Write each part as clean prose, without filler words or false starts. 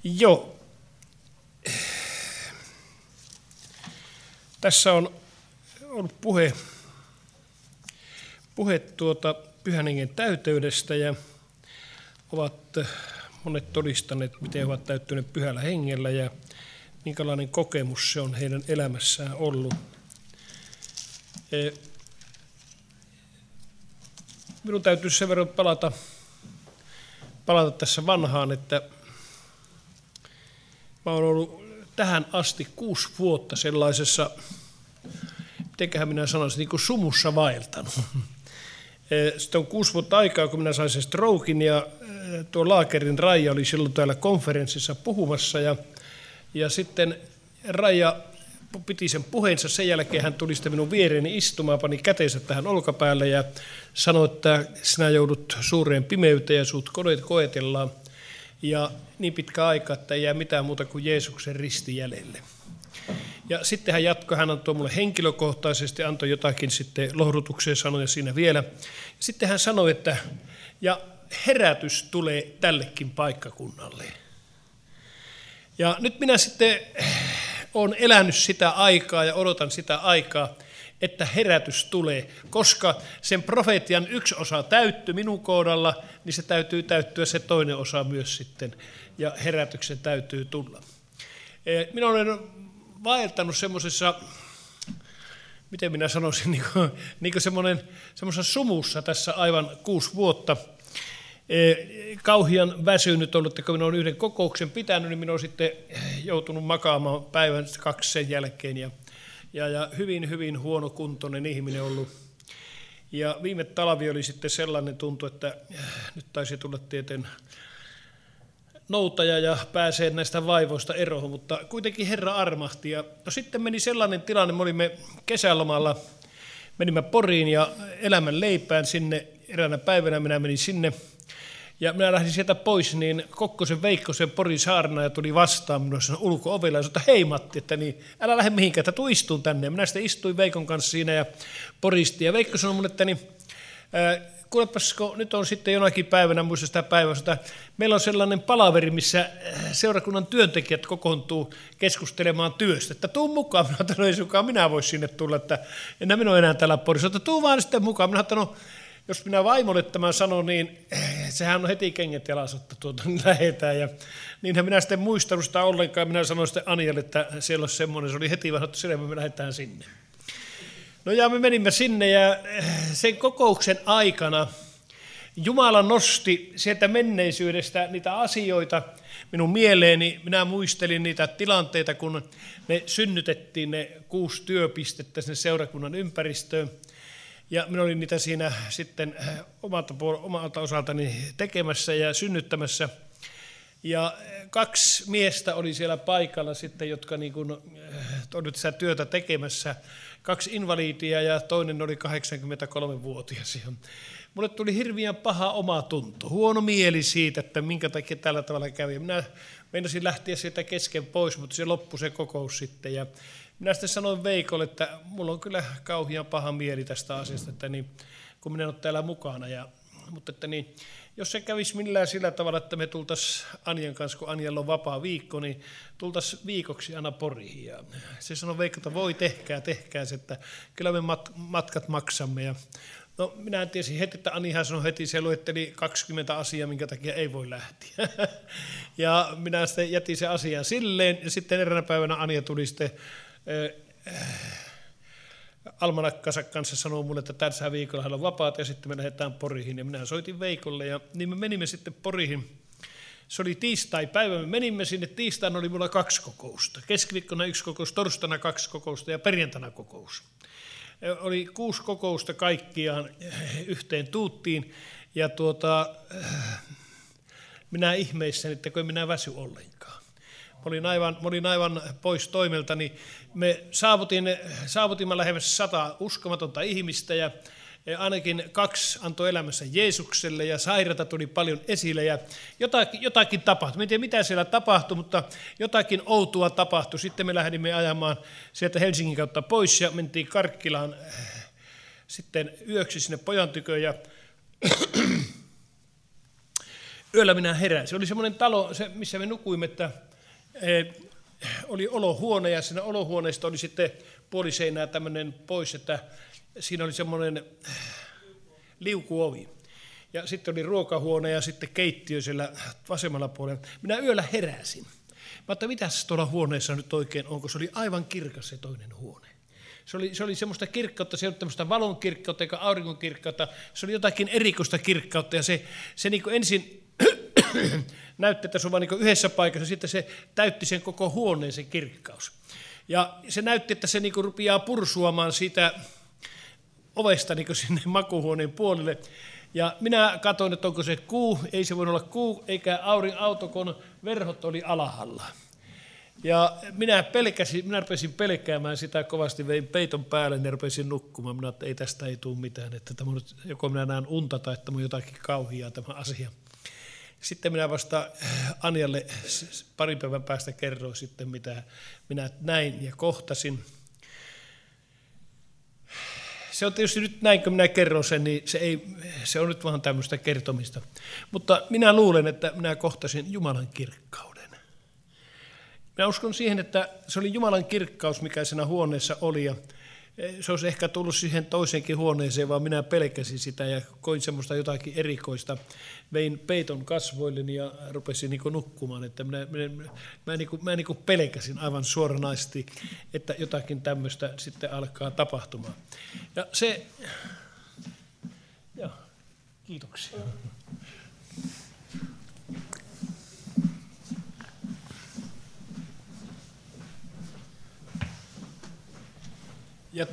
Joo. Tässä on ollut puhe Pyhän Hengen täyteydestä ja ovat monet todistaneet, miten he ovat täyttyneet Pyhällä Hengellä ja minkälainen kokemus se on heidän elämässään ollut. Minun täytyy sen verran palata tässä vanhaan, että mä olen ollut tähän asti 6 vuotta sellaisessa, mitenköhän minä sanoisin, niin kuin sumussa vaeltanut. Sitten on 6 vuotta aikaa, kun minä sain sen stroken ja tuo Laakerin Raija oli silloin täällä konferenssissa puhumassa ja sitten Raija piti sen puheensa, sen jälkeen hän tuli sitten minun viereeni istumaan, pani käteensä tähän olkapäälle ja sanoi, että sinä joudut suureen pimeyteen ja sut koetellaan ja niin pitkä aika, että ei jää mitään muuta kuin Jeesuksen risti jäljelle. Ja sitten hän jatkoi, hän antoi mulle henkilökohtaisesti, antoi jotakin sitten lohdutuksen sanoja siinä vielä. Sitten hän sanoi, että ja herätys tulee tällekin paikkakunnalle. Ja nyt minä sitten olen elänyt sitä aikaa ja odotan sitä aikaa, että herätys tulee, koska sen profetian yksi osa täyttyi minun kohdalla, niin se täytyy täyttyä se toinen osa myös sitten, ja herätyksen täytyy tulla. Minä olen vaeltanut semmoisessa, miten minä sanoisin, niin kuin semmoisessa sumussa tässä aivan 6 vuotta. Kauhean väsynyt ollut, että kun minä olen yhden kokouksen pitänyt, niin minä olen sitten joutunut makaamaan päivän 2 sen jälkeen ja hyvin, hyvin huonokuntoinen ihminen ollut. Ja viime talvi oli sitten sellainen tuntu, että nyt taisi tulla tieteen noutaja ja pääsee näistä vaivoista eroon, mutta kuitenkin Herra armahti. Ja sitten meni sellainen tilanne, me olimme kesälomalla, menimme Poriin ja elämän leipään sinne, eräänä päivänä minä menin sinne. Ja minä lähdin sieltä pois, niin Kokkosen Veikkosen Porin saarnaaja tuli vastaan minua ulko-ovella ja sanoi, että hei Matti, että niin, älä lähde mihinkään, että tuu istuun tänne. Ja minä sitten istuin Veikon kanssa siinä ja poristi. Ja Veikko sanoi minulle, että niin, kuulepas, nyt on sitten jonakin päivänä, muista sitä päivää, että meillä on sellainen palaveri, missä seurakunnan työntekijät kokoontuu keskustelemaan työstä. Että tuu mukaan, minä sanoin, ei sukaan minä voi sinne tulla, että enää minä ole enää täällä Porissa, että tuu vaan sitten mukaan. Minä sanoin, no, jos minä vaimolle tämän sanon, niin sehän on heti kengät jalassa, että lähdetään. Ja niinhän minä sitten muistanut sitä ollenkaan. Minä sanoin sitten Anjalle, että siellä olisi semmoinen. Se oli heti vaan, että selvä, me lähdetään sinne. No ja me menimme sinne ja sen kokouksen aikana Jumala nosti sieltä menneisyydestä niitä asioita minun mieleeni. Minä muistelin niitä tilanteita, kun ne synnytettiin ne 6 työpistettä sinne seurakunnan ympäristöön. Ja minä olin niitä siinä sitten omalta osaltani tekemässä ja synnyttämässä. Ja 2 miestä oli siellä paikalla sitten, jotka niin kuin olivat sitä työtä tekemässä. 2 invaliidia ja toinen oli 83-vuotias. Mulle tuli hirveän paha oma tunto, huono mieli siitä, että minkä takia tällä tavalla kävi. Minä meinasin lähteä sieltä kesken pois, mutta se loppui se kokous sitten. Ja minä sitten sanoin Veikolle, että mulla on kyllä kauhean paha mieli tästä asiasta, että niin, kun minä en ole täällä mukana. Mutta että niin, jos se kävisi millään sillä tavalla, että me tultaisiin Anjan kanssa, kun Anjalla on vapaa viikko, niin tultaisiin viikoksi aina Poriin. Ja se sanoi Veikko, että voi tehkää se, että kyllä me matkat maksamme. Ja no minä tiesin heti, että Anihan sanoi heti, se luetteli 20 asiaa, minkä takia ei voi lähteä. Ja minä sitten jätin sen asian silleen, ja sitten eräänä päivänä Anja tuli sitten almanakkansa kanssa sanoi mulle, että tässä viikolla hän on vapaat ja sitten me lähdetään Poriin. Ja minä soitin Veikolle ja niin me menimme sitten Poriin. Se oli tiistai-päivä, me menimme sinne. Tiistaina oli mulla 2 kokousta. Keskiviikkona 1 kokous, torstaina 2 kokousta ja perjantaina kokous. Oli 6 kokousta kaikkiaan yhteen tuuttiin ja minä ihmeissäni, että kun en minä väsy ollenkaan. Mä olin aivan pois toimeltani. Me saavutimme lähemmäs 100 uskomatonta ihmistä ja ainakin 2 antoi elämässä Jeesukselle ja sairaita tuli paljon esille ja jotakin tapahtui. En tiedä mitä siellä tapahtui, mutta jotakin outoa tapahtui. Sitten me lähdimme ajamaan sieltä Helsingin kautta pois ja mentiin Karkkilaan sitten yöksi sinne pojan tykö ja yöllä minä heräsin. Se oli semmoinen talo, missä me nukuimme, että oli olohuone ja siinä olohuoneesta oli sitten puoliseinää tämmöinen pois, että siinä oli semmoinen liukuovi. Ja sitten oli ruokahuone ja sitten keittiö siellä vasemmalla puolella. Minä yöllä heräsin. Mä ajattelin, mitäs tuolla huoneessa nyt oikein on, kun se oli aivan kirkas se toinen huone. Se oli semmoista kirkkautta, se ei ollut tämmöistä valon kirkkautta eikä auringon kirkkautta, se oli jotakin erikoista kirkkautta ja se niin kuin ensin näytti, että se on vain niin yhdessä paikassa, sitten se täytti sen koko huoneen se kirkkaus. Ja se näytti, että se niin kuin rupeaa pursuamaan siitä ovesta niin kuin sinne makuuhuoneen puolelle. Ja minä katsoin, että onko se kuu, ei se voi olla kuu, eikä auto, kun verhot oli alhaalla. Ja minä rupesin pelkäämään sitä kovasti, vein peiton päälle ja rupesin nukkumaan. Minä että tästä ei tule mitään, että tämä on nyt, joko minä näen unta tai tämä on jotakin kauhiaa tämä asia. Sitten minä vasta Anjalle parin päivän päästä kerroin sitten, mitä minä näin ja kohtasin. Se on tietysti nyt näin, kun minä kerron sen, niin se on nyt vaan tämmöistä kertomista. Mutta minä luulen, että minä kohtasin Jumalan kirkkauden. Minä uskon siihen, että se oli Jumalan kirkkaus, mikä siinä huoneessa oli. Ja se olisi ehkä tullut siihen toiseenkin huoneeseen, vaan minä pelkäsin sitä ja koin semmoista jotakin erikoista. Vein peiton kasvoilleni ja rupesin niin kuin nukkumaan. Että mä niin kuin pelkäsin aivan suoranaisesti, että jotakin tämmöistä sitten alkaa tapahtumaan. Ja se... Joo, kiitoksia. Ja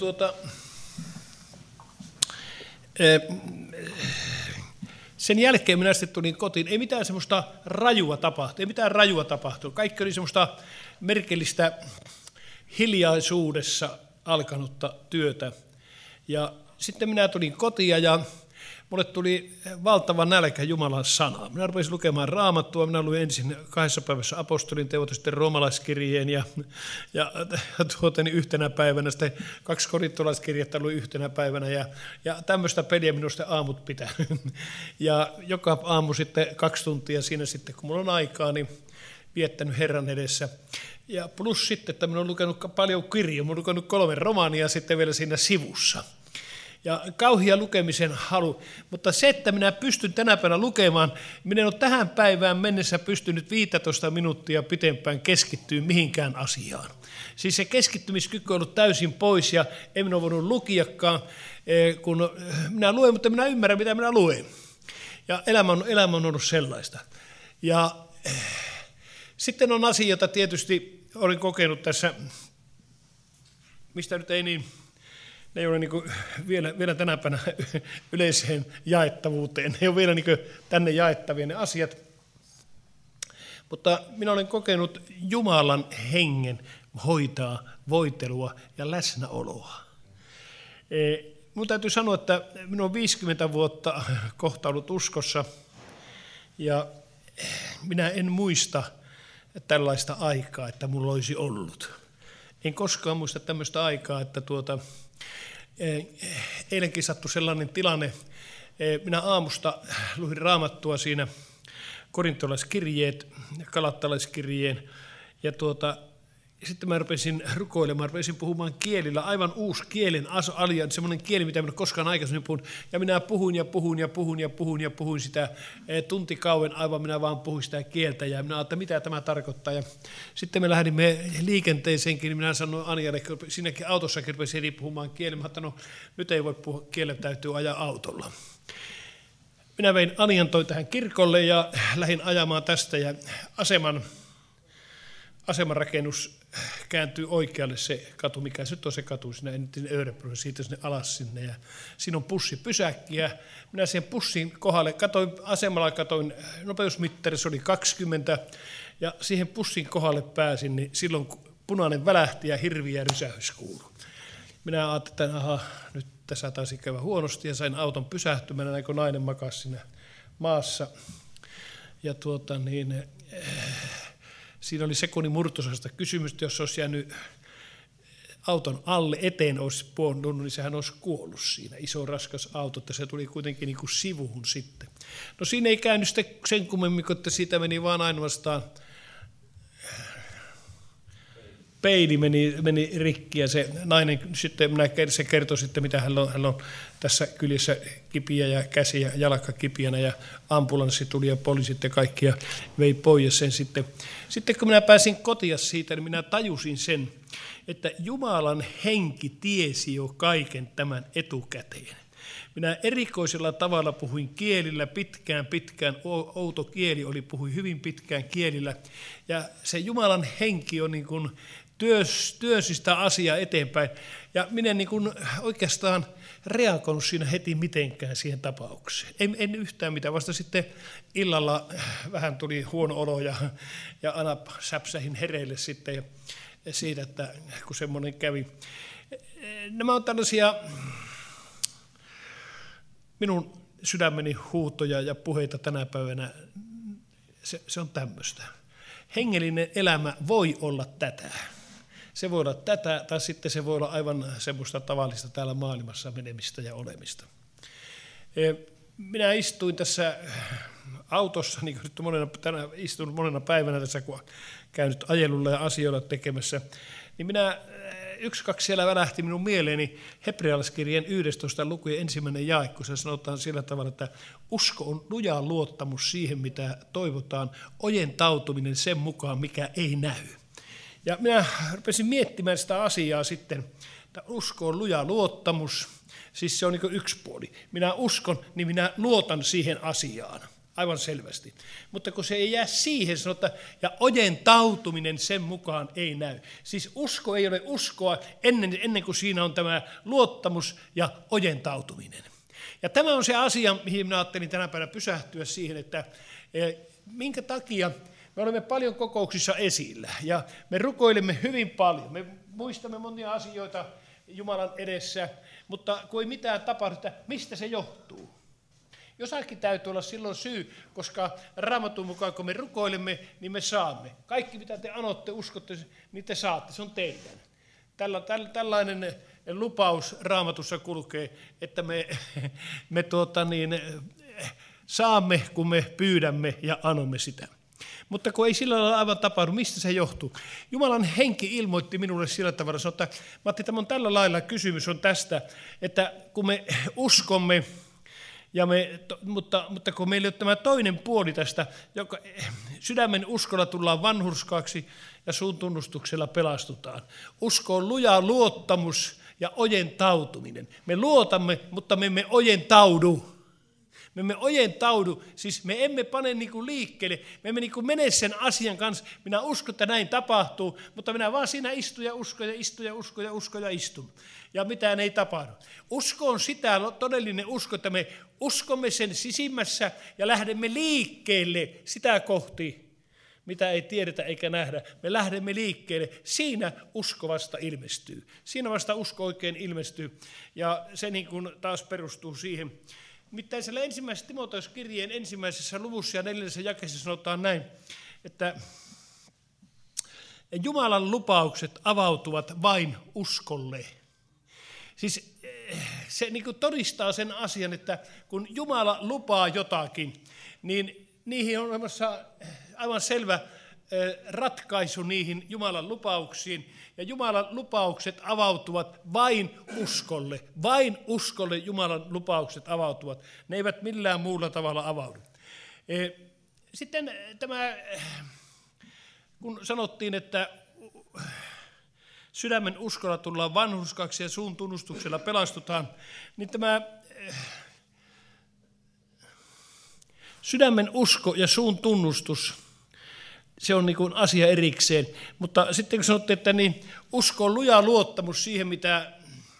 sen jälkeen minä sitten tulin kotiin. Ei mitään semmoista rajua tapahtunut. Kaikki oli semmoista merkillistä hiljaisuudessa alkanutta työtä. Ja sitten minä tulin kotiin ja mulle tuli valtava nälkä Jumalan sanaa. Minä rupesin lukemaan Raamattua. Minä luin ensin 2 päivässä apostolin teot, sitten roomalaiskirjeen ja yhtenä päivänä. Sitten 2 korintolaiskirjettä luin yhtenä päivänä ja tämmöistä peliä minusta aamut pitää. Ja joka aamu sitten 2 tuntia siinä sitten, kun mulla on aikaa, niin viettänyt Herran edessä. Ja plus sitten, että minä olen lukenut paljon kirjoja. Minä olen lukenut 3 romaania sitten vielä siinä sivussa. Ja kauhia lukemisen halu, mutta se, että minä pystyn tänä päivänä lukemaan, minä en ole tähän päivään mennessä pystynyt 15 minuuttia pitempään keskittyä mihinkään asiaan. Siis se keskittymiskyky on ollut täysin pois ja en minä ole voinut lukiakaan, kun minä luen, mutta minä ymmärrän, mitä minä luen. Ja elämä on ollut sellaista. Ja sitten on asia, jota tietysti olen kokenut tässä, mistä nyt ei niin... Ne ei ole niin vielä tänä päivänä yleiseen jaettavuuteen. Ne ei ole vielä niin tänne jaettavia ne asiat. Mutta minä olen kokenut Jumalan hengen hoitaa voitelua ja läsnäoloa. Minun täytyy sanoa, että minun on 50 vuotta kohta ollut uskossa. Ja minä en muista tällaista aikaa, että minulla olisi ollut. En koskaan muista tämmöistä aikaa, että eilenkin sattui sellainen tilanne. Minä aamusta luin Raamattua siinä korintolaiskirjeet ja galattalaiskirjeen ja sitten mä rupesin rukoilemaan, rupesin puhumaan kielillä, aivan uusi kielen alia, semmoinen kieli, mitä minä en koskaan aikaisemmin puhun. Ja minä puhuin sitä tuntikauden, aivan minä vaan puhuin sitä kieltä ja minä ajattelin, mitä tämä tarkoittaa. Ja sitten me lähdimme liikenteeseenkin, niin minä sanoin Anjalle, kun siinäkin autossakin rupesin eri puhumaan kielellä. Mä ajattelin, no nyt ei voi puhua kielellä, täytyy ajaa autolla. Minä vein Anjan tähän kirkolle ja lähdin ajamaan tästä ja asemanrakennus kääntyy oikealle se katu, mikä se nyt on se katu, siinä Örebrossa, siitä sinne alas sinne. Ja siinä on bussipysäkki ja minä siihen bussin kohdalle katoin nopeusmittari, se oli 20 ja siihen bussin kohdalle pääsin, niin silloin punainen välähti ja hirviä rysähys kuului. Minä ajattelin, että nyt tässä taisi käydä huonosti ja sain auton pysähtymään, näin kun nainen makasi siinä maassa. Ja siinä oli sekunnin murtosasta kysymystä, jos olisi jäänyt auton alle eteen olisi puonnut, niin sehän olisi kuollut siinä. Iso raskas auto, että se tuli kuitenkin niin kuin sivuun sitten. No siinä ei käynyt sitten sen kummemmin, että siitä meni vaan ainoastaan peili meni rikki ja se nainen sitten, se kertoi sitten, mitä hän on tässä kyljessä kipiä ja käsi ja jalka kipiänä ja ambulanssi tuli ja poliisit ja kaikki ja vei pois sen sitten. Sitten kun minä pääsin kotia siitä, niin minä tajusin sen, että Jumalan henki tiesi jo kaiken tämän etukäteen. Minä erikoisella tavalla puhuin kielillä pitkään, outo kieli oli, puhuin hyvin pitkään kielillä ja se Jumalan henki on niin kuin työsi sitä asiaa eteenpäin. Ja minä en niin kuin oikeastaan reagoinut siinä heti mitenkään siihen tapaukseen. En yhtään mitään, vasta sitten illalla vähän tuli huono olo ja aina säpsähin hereille sitten siitä, että kun semmoinen kävi. Nämä on tällaisia minun sydämeni huutoja ja puheita tänä päivänä. Se on tämmöistä. Hengellinen elämä voi olla tätä. Se voi olla tätä, tai sitten se voi olla aivan semmoista tavallista täällä maailmassa menemistä ja olemista. Minä istuin tässä autossa, niin kuin nyt istun monena päivänä tässä, kun olen käynyt ajelulla ja asioilla tekemässä, niin kaksi siellä välähti minun mieleeni Hebrealaiskirjeen 11. lukujen 1. jae, kun se sanotaan sillä tavalla, että usko on luja luottamus siihen, mitä toivotaan, ojentautuminen sen mukaan, mikä ei näy. Ja minä rupesin miettimään sitä asiaa sitten, että usko on luja luottamus, siis se on niin yksi puoli. Minä uskon, niin minä luotan siihen asiaan, aivan selvästi. Mutta kun se ei jää siihen, sanotaan, ja ojentautuminen sen mukaan ei näy. Siis usko ei ole uskoa ennen kuin siinä on tämä luottamus ja ojentautuminen. Ja tämä on se asia, mihin minä ajattelin tänä päivänä pysähtyä siihen, että minkä takia me olemme paljon kokouksissa esillä ja me rukoilemme hyvin paljon. Me muistamme monia asioita Jumalan edessä, mutta kun ei mitään tapahdu, että mistä se johtuu? Jossakin täytyy olla silloin syy, koska Raamatun mukaan kun me rukoilemme, niin me saamme. Kaikki mitä te anotte, uskotte, niin te saatte, se on teidän. Tällainen lupaus Raamatussa kulkee, että me saamme, kun me pyydämme ja anomme sitä. Mutta kun ei sillä lailla aivan tapahdu, mistä se johtuu? Jumalan henki ilmoitti minulle sillä tavalla, että Matti, tämä on tällä lailla, kysymys on tästä, että kun me uskomme, mutta kun meillä on tämä toinen puoli tästä, joka sydämen uskolla tullaan vanhurskaaksi ja suun tunnustuksella pelastutaan. Usko on luja luottamus ja ojentautuminen. Me luotamme, mutta me emme ojentaudu. Me emme ojentaudu, siis me emme pane liikkeelle, me emme mene sen asian kanssa. Minä uskon, että näin tapahtuu, mutta minä vaan siinä istun ja uskon ja istun ja uskon ja uskon ja istun. Ja mitään ei tapahdu. Usko on sitä, todellinen usko, että me uskomme sen sisimmässä ja lähdemme liikkeelle sitä kohti, mitä ei tiedetä eikä nähdä. Me lähdemme liikkeelle, siinä usko vasta ilmestyy. Siinä vasta usko oikein ilmestyy ja se taas perustuu siihen. Nimittäin siellä ensimmäisessä Timoteuskirjeen 1. luvussa ja 4. jakeessa sanotaan näin, että Jumalan lupaukset avautuvat vain uskolle. Siis se todistaa sen asian, että kun Jumala lupaa jotakin, niin niihin on olemassa aivan selvä ratkaisu niihin Jumalan lupauksiin. Ja Jumalan lupaukset avautuvat vain uskolle. Vain uskolle Jumalan lupaukset avautuvat. Ne eivät millään muulla tavalla avaudu. Sitten tämä, kun sanottiin, että sydämen uskolla tullaan vanhurskaksi ja suun tunnustuksella pelastutaan, niin tämä sydämen usko ja suun tunnustus, se on asia erikseen, mutta sitten kun sanottiin, että niin usko on luja luottamus siihen, mitä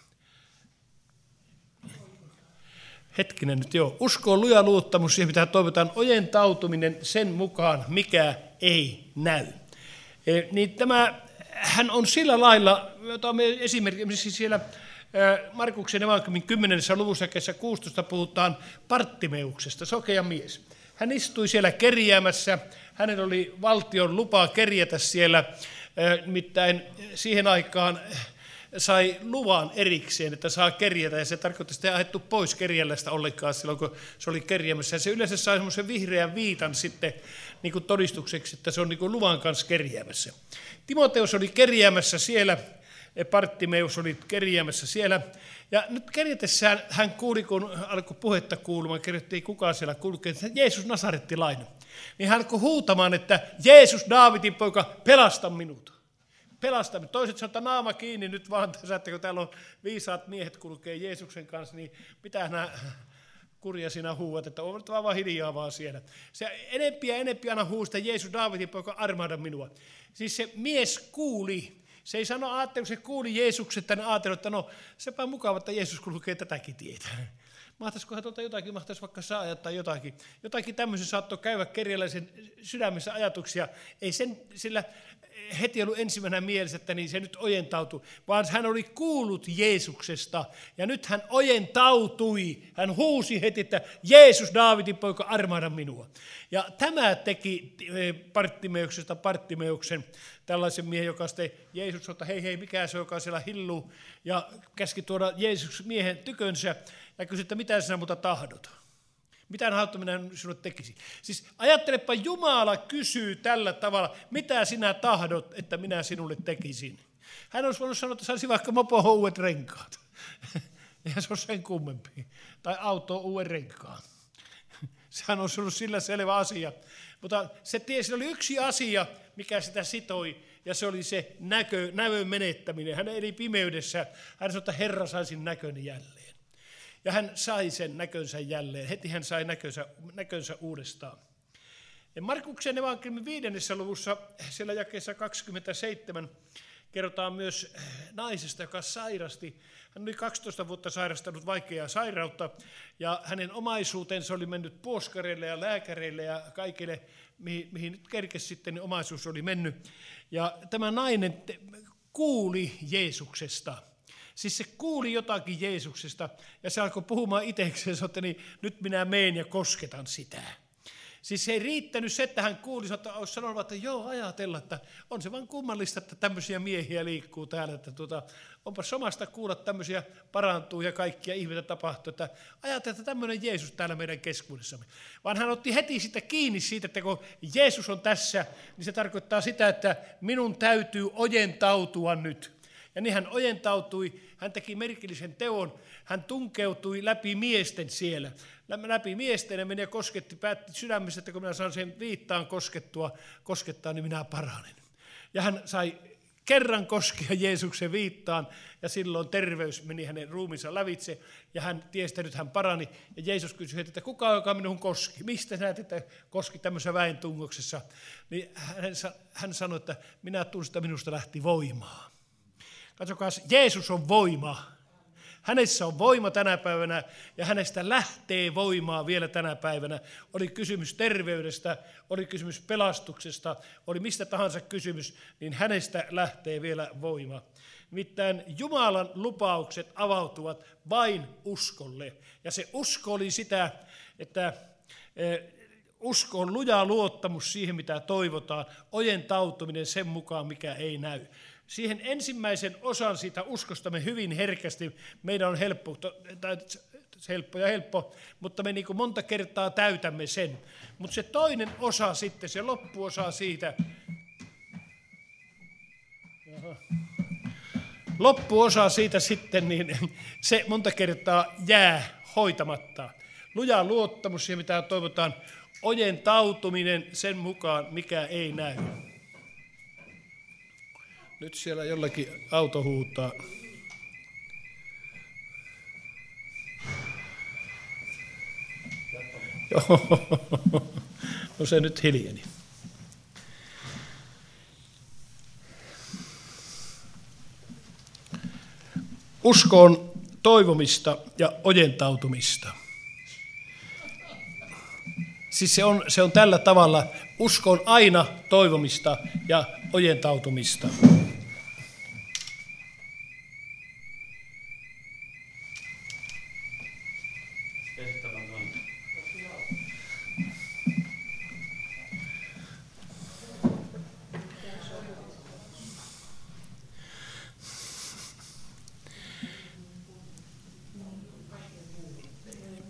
usko on luja luottamus siihen, mitä toivotaan, ojentautuminen sen mukaan, mikä ei näy. Niin hän on sillä lailla, otamme esimerkiksi siellä Markuksen evankeliumin 10. luvussa 16 puhutaan Barttimeuksesta, sokea mies. Hän istui siellä kerjäämässä, hänellä oli valtion lupa kerjätä siellä, nimittäin siihen aikaan sai luvan erikseen, että saa kerjätä, ja se tarkoitti, että ei ajettu pois kerjälästä ollenkaan silloin, kun se oli kerjäämässä. Ja se yleensä sai semmoisen vihreän viitan sitten niin kuin todistukseksi, että se on niin kuin luvan kanssa kerjäämässä. Timoteus oli kerjäämässä siellä, Barttimeus oli kerjäämässä siellä, ja nyt kerjätessään hän kuuli, kun alkoi puhetta kuulumaan, kerrottiin, ei kukaan siellä kulkee, että Jeesus Nasarettilainen. Niin hän alkoi huutamaan, että Jeesus Daavidin poika, pelasta minut. Pelasta minut. Toiset sanoivat, että naama kiinni nyt vaan tässä, että kun täällä on viisaat miehet kulkee Jeesuksen kanssa, niin mitä nämä kurja sinä huuat, että on vaan hiljaa vaan siellä. Se enempi ja enempi aina huusta, Jeesus Daavidin poika, armahda minua. Siis se mies kuuli. Se ei sano, kun se kuuli Jeesuksen, niin ajattelin, että no sepä mukava, että Jeesus kulkee tätäkin tietä. Mahtaisikohan tuota jotakin, mahtaisi vaikka saada tai jotakin. Jotakin tämmöisen saattoi käydä kerjäläisen sydämessä ajatuksia. Ei sen sillä heti ollut ensimmäisenä mielessä, että niin se nyt ojentautui, vaan hän oli kuullut Jeesuksesta ja nyt hän ojentautui. Hän huusi heti, että Jeesus Daavidin poika, armahda minua. Ja tämä teki Barttimeuksen tällaisen miehen, joka sitten Jeesus sanoi, että hei, mikä se, joka siellä hilluu, ja käski tuoda Jeesus miehen tykönsä ja kysyi, että mitä sinä muuta tahdot? Mitä tahdot minä sinulle tekisin? Siis ajattelepa, Jumala kysyy tällä tavalla, mitä sinä tahdot, että minä sinulle tekisin. Hän olisi voinut sanoa, että saisi vaikka mopoon uudet renkaat. Eihän se ole sen kummempi. Tai autoon uuden renkaan. Sehän olisi ollut sillä selvä asia. Mutta se tiesi, oli yksi asia, mikä sitä sitoi, ja se oli se näkön menettäminen. Hän eli pimeydessä. Hän sanoi, että Herra saisin näköni jälleen. Ja hän sai sen näkönsä jälleen. Heti hän sai näkönsä uudestaan. Ja Markuksen evankeliumin 5. luvussa, siellä jakeessa 27, kerrotaan myös naisesta, joka sairasti. Hän oli 12 vuotta sairastanut vaikeaa sairautta, ja hänen omaisuutensa oli mennyt puoskareille ja lääkäreille ja kaikille, mihin nyt kerkesi sitten, niin omaisuus oli mennyt. Ja tämä nainen kuuli Jeesuksesta. Siis se kuuli jotakin Jeesuksesta, ja se alkoi puhumaan itsekseen, että niin, nyt minä menen ja kosketan sitä. Siis se ei riittänyt se, että hän kuuli, että olisi sanonut, että joo, ajatella, että on se vaan kummallista, että tämmöisiä miehiä liikkuu täällä, että onpa somasta kuulla, että tämmöisiä parantuu ja kaikkia ihmeitä tapahtuu, että ajatella, että tämmöinen Jeesus täällä meidän keskuudessamme. Vaan hän otti heti sitä kiinni siitä, että kun Jeesus on tässä, niin se tarkoittaa sitä, että minun täytyy ojentautua nyt. Ja niin hän ojentautui, hän teki merkillisen teon, hän tunkeutui läpi miesten siellä. Läpi miesten ja meni ja kosketti, päätti sydämessä, että kun minä saan sen viittaan koskettaa, niin minä paranen. Ja hän sai kerran koskea Jeesuksen viittaan, ja silloin terveys meni hänen ruumiinsa lävitse, ja hän tiesi, että nyt hän parani. Ja Jeesus kysyi, että kuka on, joka minun koski? Mistä näet, että koski tämmöisessä väentungoksessa? Niin hän sanoi, että minä tunsin, että minusta lähti voimaa. Katsokaa, Jeesus on voima. Hänessä on voima tänä päivänä ja hänestä lähtee voimaa vielä tänä päivänä. Oli kysymys terveydestä, oli kysymys pelastuksesta, oli mistä tahansa kysymys, niin hänestä lähtee vielä voima. Nimittäin Jumalan lupaukset avautuvat vain uskolle. Ja se usko oli sitä, että usko on luja luottamus siihen, mitä toivotaan, ojentautuminen sen mukaan, mikä ei näy. Siihen ensimmäisen osan siitä uskostamme hyvin herkästi, meidän on helppo, mutta me niin kuin monta kertaa täytämme sen. Mutta se toinen osa sitten, se loppuosa siitä, sitten, niin se monta kertaa jää hoitamatta. Luja luottamus siihen, mitä toivotaan, ojentautuminen sen mukaan, mikä ei näy. Nyt siellä jollakin auto huutaa. No se nyt hiljeni. Usko on toivomista ja ojentautumista. Siis se on tällä tavalla, usko on aina toivomista ja ojentautumista.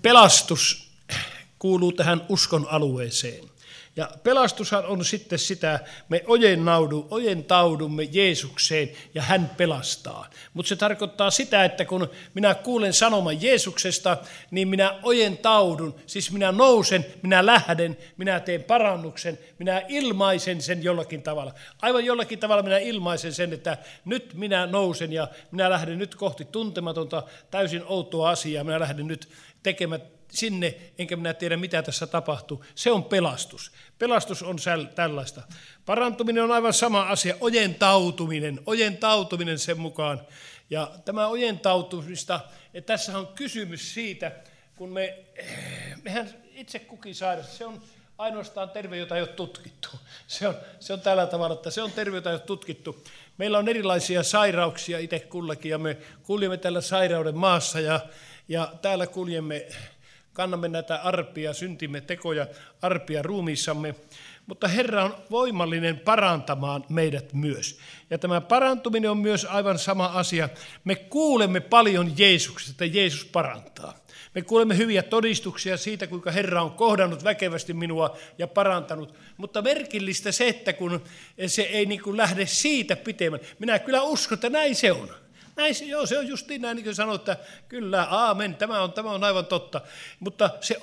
pelastus kuuluu tähän uskon alueeseen. Ja pelastushan on sitten sitä, me ojentaudumme Jeesukseen ja hän pelastaa. Mutta se tarkoittaa sitä, että kun minä kuulen sanoman Jeesuksesta, niin minä ojentaudun, siis minä nousen, minä lähden, minä teen parannuksen, minä ilmaisen sen jollakin tavalla. Aivan jollakin tavalla minä ilmaisen sen, että nyt minä nousen ja minä lähden nyt kohti tuntematonta, täysin outoa asiaa, minä lähden nyt tekemään sinne, enkä minä tiedä mitä tässä tapahtuu. Se on pelastus. Pelastus on tällaista. Parantuminen on aivan sama asia, ojentautuminen sen mukaan. Ja tämä ojentautumista, että tässä on kysymys siitä, kun mehän itse kukin sairaus, se on ainoastaan terve, jota ei ole tutkittu. Se on tällä tavalla, että se on terve, jota ei ole tutkittu. Meillä on erilaisia sairauksia itse kullakin ja me kuljemme tällä sairauden maassa ja täällä kannamme näitä arpia, syntimme tekoja, arpia ruumiissamme, mutta Herra on voimallinen parantamaan meidät myös. Ja tämä parantuminen on myös aivan sama asia. Me kuulemme paljon Jeesuksesta, että Jeesus parantaa. Me kuulemme hyviä todistuksia siitä, kuinka Herra on kohdannut väkevästi minua ja parantanut. Mutta merkillistä se, että kun se ei niin kuin lähde siitä pitemmän. Minä kyllä uskon, että näin se on. Se on justiin näin, niin kuin sanoin, että kyllä, aamen, tämä on aivan totta. Mutta se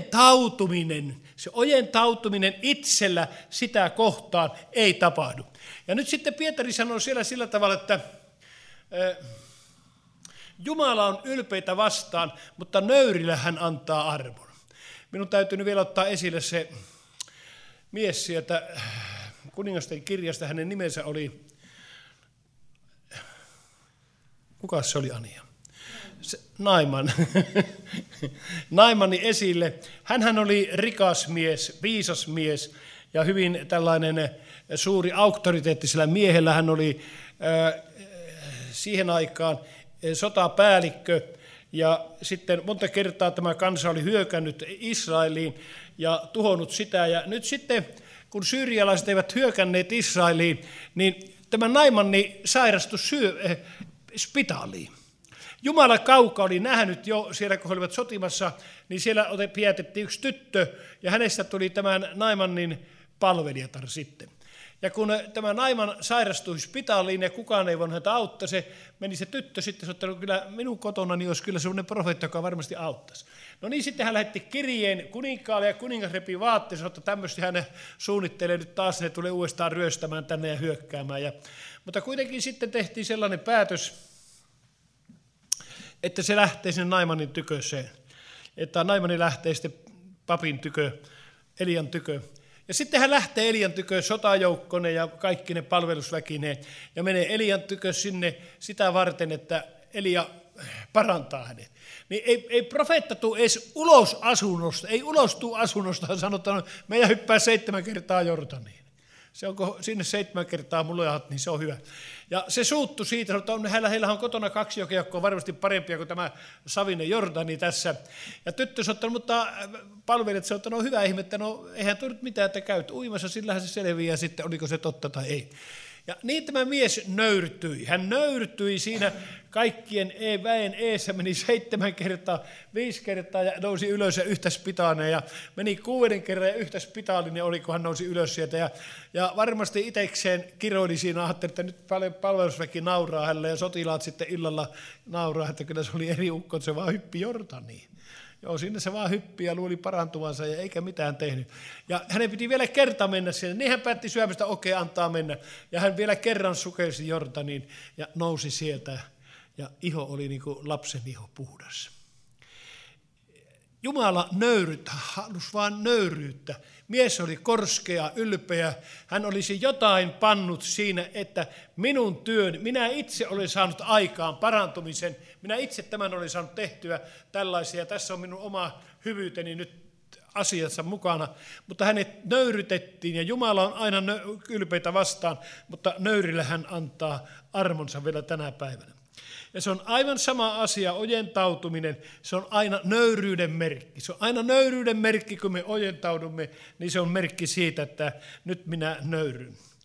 ojentautuminen itsellä sitä kohtaan ei tapahdu. Ja nyt sitten Pietari sanoo siellä sillä tavalla, että Jumala on ylpeitä vastaan, mutta nöyrille hän antaa armon. Minun täytyy nyt vielä ottaa esille se mies sieltä kuningasten kirjasta, hänen nimensä oli... Kukas se oli, Anja? Naiman. Naimani esille. Hänhän oli rikas mies, viisas mies ja hyvin tällainen suuri auktoriteetti sillä miehellä. Hän oli siihen aikaan sotapäällikkö ja sitten monta kertaa tämä kansa oli hyökännyt Israeliin ja tuhonnut sitä. Ja nyt sitten, kun syyrialaiset eivät hyökänneet Israeliin, niin tämä Naimani sairastui spitaaliin. Jumala kauka oli nähnyt jo siellä, kun he olivat sotimassa, niin siellä pidätettiin yksi tyttö, ja hänestä tuli tämän Naimanin palvelijatar sitten. Ja kun tämä Naiman sairastui spitaaliin ja kukaan ei voinut häntä auttaa, se tyttö sitten, että kyllä minun kotonani olisi kyllä sellainen profeetta, joka varmasti auttaisi. No niin, sitten hän lähetti kirjeen kuninkaalle ja kuningas repi vaatteensa, että tämmöistä hän suunnittelee nyt taas, ne tulee uudestaan ryöstämään tänne ja hyökkäämään. Mutta kuitenkin sitten tehtiin sellainen päätös, että se lähtee sinne Naimanin tyköseen. Että Naimani lähtee sitten papin tykö, Elian tykö. Ja sitten hän lähtee Elian tykö sotajoukkoneen ja kaikki ne palvelusväkineen ja menee Elian tykö sinne sitä varten, että Elia parantaa hänet. Niin ei profeetta tule edes ulos asunnosta, ei ulos tule asunnosta, sanotaan, meidän hyppää 7 kertaa Jordaniin. Se onko sinne 7 kertaa mulle, niin se on hyvä. Ja se suuttui siitä, että heillä on kotona 2 jokea, jotka on varmasti parempia kuin tämä savinen Jordani tässä. Ja tyttö sanoi, mutta palvelijat sanoi, että no hyvä ihme, että no eihän tuo nyt mitään, että käyt uimassa, sillähän se selviää sitten, oliko se totta tai ei. Ja niin tämä mies nöyrtyi. Hän nöyrtyi siinä kaikkien väen eessä, meni 7 kertaa, 5 kertaa ja nousi ylös ja yhtä spitaalinen. Ja meni 6 kerran ja yhtä spitaalinen oli, kun hän nousi ylös sieltä. Ja varmasti itsekseen kiroili siinä, ajatteli, että nyt paljon palvelusväki nauraa hänelle ja sotilaat sitten illalla nauraa, että kyllä se oli eri ukko, että se vaan hyppi Jordaniin. Joo, sinne se vaan hyppi ja luuli parantuvansa ja eikä mitään tehnyt. Ja hänen piti vielä kerta mennä sinne. Niin hän päätti syömästä, okei, antaa mennä. Ja hän vielä kerran sukelsi Jordaniin ja nousi sieltä. Ja iho oli niin kuin lapsen iho puhdas. Jumala halusi vaan nöyryyttä. Mies oli korskea, ylpeä. Hän olisi jotain pannut siinä, että minun työn, minä itse olen saanut aikaan parantumisen. Minä itse tämän olen saanut tehtyä tällaisia. Tässä on minun oma hyvyyteni nyt asiassa mukana. Mutta hänet nöyrytettiin ja Jumala on aina ylpeitä vastaan, mutta nöyrille hän antaa armonsa vielä tänä päivänä. Ja se on aivan sama asia, ojentautuminen, se on aina nöyryyden merkki. Se on aina nöyryyden merkki, kun me ojentaudumme, niin se on merkki siitä, että nyt minä nöyryn.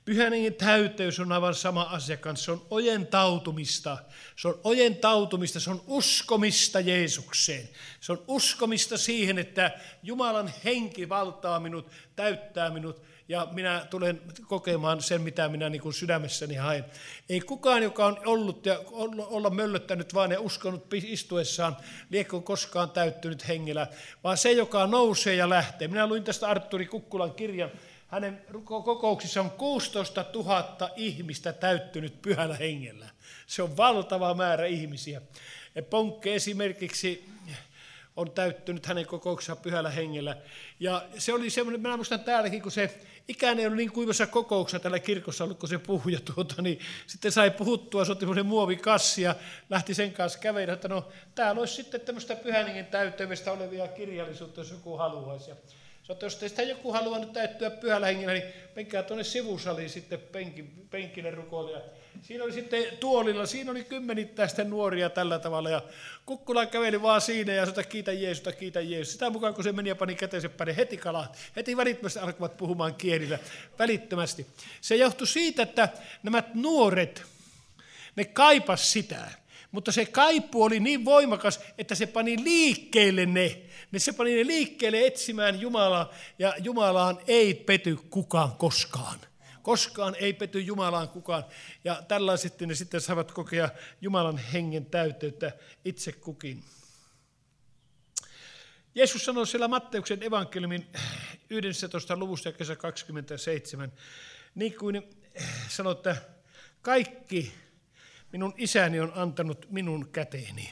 Pyhän hengen täyteys on aivan sama asia kanssa. Se on ojentautumista. Se on ojentautumista, se on uskomista Jeesukseen. Se on uskomista siihen, että Jumalan henki valtaa minut, täyttää minut ja minä tulen kokemaan sen, mitä minä niin kuin sydämessäni haen. Ei kukaan, joka on ollut ja olla möllöttänyt vaan ja uskonut istuessaan, liekko koskaan täyttynyt hengellä, vaan se, joka nousee ja lähtee. Minä luin tästä Artturi Kukkulan kirjan. Hänen kokouksissa on 16 000 ihmistä täyttynyt pyhällä hengellä. Se on valtava määrä ihmisiä. Ponkke esimerkiksi on täyttynyt hänen kokouksessaan pyhällä hengellä. Ja se oli semmoinen, minä muistan täälläkin, kun se ikään ei ollut niin kuivassa kokouksessa tällä kirkossa ollut, kun se puhui, niin sitten sai puhuttua, se otti semmoinen muovikassi ja lähti sen kanssa kävelemään, että no täällä olisi sitten tämmöistä pyhän hengen täyttämistä olevia kirjallisuutta, jos joku haluaisi. Jos teistä joku haluaa nyt täyttyä pyhällä hengellä, niin menkää tuonne sivusaliin sitten penkille rukoille. Siinä oli sitten tuolilla, siinä oli kymmenittäisten nuoria tällä tavalla. Ja Kukkula käveli vaan siinä ja sanoi, kiitä Jeesusta, kiitä Jeesusta. Sitä mukaan kun se meni ja pani kätensä päin, heti kalahti. Heti välittömästi alkavat puhumaan kielillä. Välittömästi. Se johtui siitä, että nämä nuoret, ne kaipas sitä. Mutta se kaipuu oli niin voimakas, että se pani liikkeelle ne. Se pani ne liikkeelle etsimään Jumalaa, ja Jumalaan ei pety kukaan koskaan. Koskaan ei pety Jumalaan kukaan. Ja tällaiset ne sitten saavat kokea Jumalan hengen täyteyttä itse kukin. Jeesus sanoi siellä Matteuksen evankeliumin 11. luvusta ja 27, niin kuin sanoi, että kaikki minun isäni on antanut minun käteeni,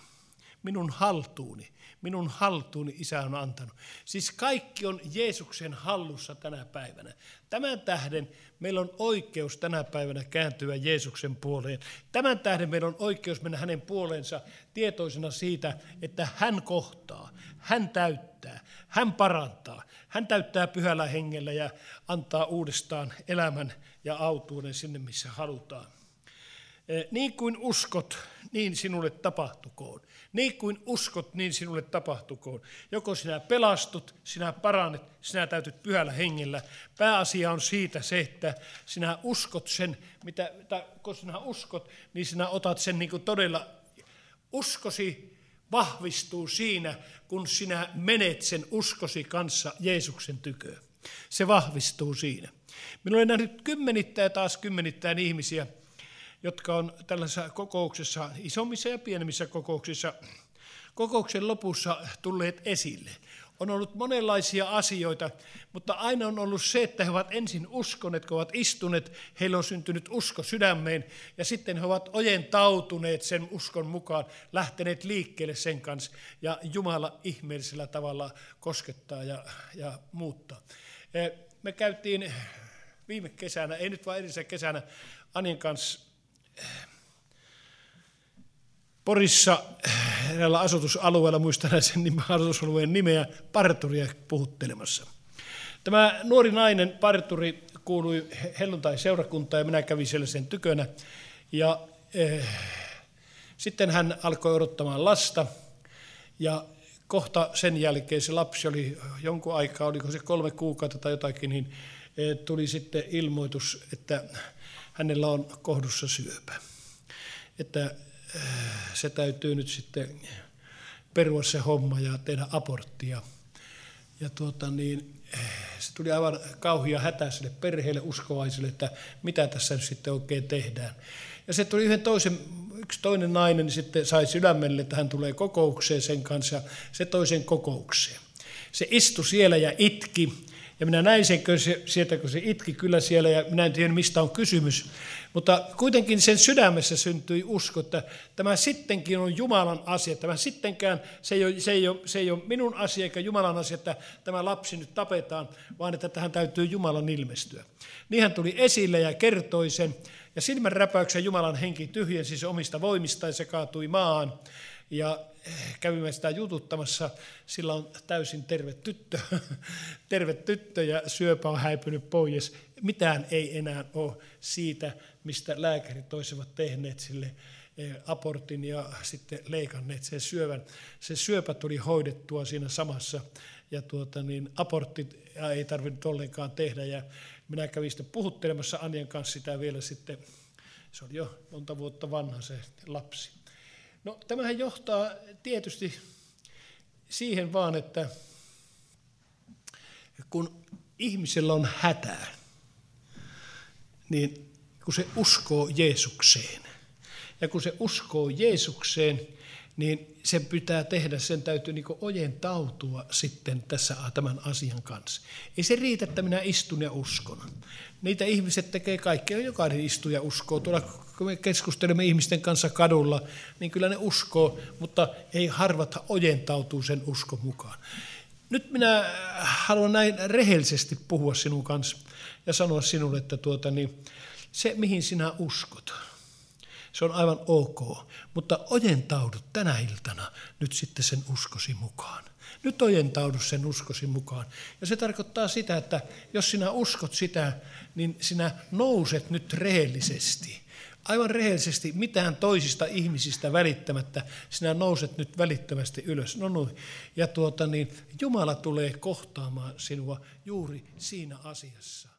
minun haltuuni isä on antanut. Siis kaikki on Jeesuksen hallussa tänä päivänä. Tämän tähden meillä on oikeus tänä päivänä kääntyä Jeesuksen puoleen. Tämän tähden meillä on oikeus mennä hänen puoleensa tietoisena siitä, että hän kohtaa, hän täyttää, hän parantaa. Hän täyttää pyhällä hengellä ja antaa uudestaan elämän ja autuuden sinne, missä halutaan. Niin kuin uskot, niin sinulle tapahtukoon. Niin kuin uskot, niin sinulle tapahtukoon. Joko sinä pelastut, sinä parannet, sinä täytyt pyhällä hengellä. Pääasia on siitä se, että sinä uskot sen, kun sinä uskot, niin sinä otat sen niin kuin todella. Uskosi vahvistuu siinä, kun sinä menet sen uskosi kanssa Jeesuksen tyköön. Se vahvistuu siinä. Minä olen nähnyt kymmenittäin ihmisiä, jotka on tällaisessa kokouksessa, isommissa ja pienemmissä kokouksissa, kokouksen lopussa tulleet esille. On ollut monenlaisia asioita, mutta aina on ollut se, että he ovat ensin uskoneet, kun ovat istuneet, heillä on syntynyt usko sydämeen, ja sitten he ovat ojentautuneet sen uskon mukaan, lähteneet liikkeelle sen kanssa, ja Jumala ihmeellisellä tavalla koskettaa ja muuttaa. Me käytiin viime kesänä, ei nyt vaan edellisenä kesänä, Anjan kanssa Porissa eräällä asutusalueella, muistan sen asutusalueen nimeä, parturia puhuttelemassa. Tämä nuori nainen, parturi, kuului helluntai-seurakuntaan ja minä kävin siellä sen tykönä. Ja sitten hän alkoi odottamaan lasta ja kohta sen jälkeen se lapsi oli jonkun aikaa, oliko se 3 kuukautta tai jotakin, niin tuli sitten ilmoitus, että hänellä on kohdussa syöpä. Että se täytyy nyt sitten perua se homma ja tehdä aborttia. Ja se tuli aivan kauhia hätä sille perheelle, uskovaisille, että mitä tässä nyt sitten oikein tehdään. Ja se tuli yksi toinen nainen niin sitten sai sydämelle, että hän tulee kokoukseen sen kanssa, se toisen kokoukseen. Se istui siellä ja itki. Ja minä näin sen sieltä, kun se itki kyllä siellä, ja minä en tiedä, mistä on kysymys. Mutta kuitenkin sen sydämessä syntyi usko, että tämä sittenkin on Jumalan asia. Tämä sittenkään, se ei ole minun asia eikä Jumalan asia, että tämä lapsi nyt tapetaan, vaan että tähän täytyy Jumalan ilmestyä. Niin hän tuli esille ja kertoi sen, ja silmänräpäyksen Jumalan henki tyhjensi se omista voimistaan, se kaatui maahan. Ja kävimme sitä jututtamassa, sillä on täysin terve tyttö ja syöpä on häipynyt pois. Mitään ei enää ole siitä, mistä lääkärit olisivat tehneet sille abortin ja sitten leikanneet sen syövän. Se syöpä tuli hoidettua siinä samassa ja aborttit ei tarvinnut ollenkaan tehdä ja Minä kävin sitten puhuttelemassa Anjan kanssa sitä vielä sitten, se oli jo monta vuotta vanha se lapsi. No tämähän johtaa tietysti siihen vaan, että kun ihmisellä on hätää, niin kun se uskoo Jeesukseen, ja kun se uskoo Jeesukseen, niin sen pitää tehdä, sen täytyy niin kuin ojentautua sitten tässä tämän asian kanssa. Ei se riitä, että minä istun ja uskon. Niitä ihmiset tekee kaikkea, jokainen istuu ja uskoo. Tuolla kun me keskustelemme ihmisten kanssa kadulla, niin kyllä ne uskoo, mutta ei harvat ojentautuu sen uskon mukaan. Nyt minä haluan näin rehellisesti puhua sinun kanssa ja sanoa sinulle, että se mihin sinä uskot, se on aivan ok, mutta ojentaudut tänä iltana nyt sitten sen uskosi mukaan. Nyt ojentaudu sen uskosi mukaan. Ja se tarkoittaa sitä, että jos sinä uskot sitä, niin sinä nouset nyt rehellisesti. Aivan rehellisesti mitään toisista ihmisistä välittämättä, sinä nouset nyt välittömästi ylös. Ja Jumala tulee kohtaamaan sinua juuri siinä asiassa.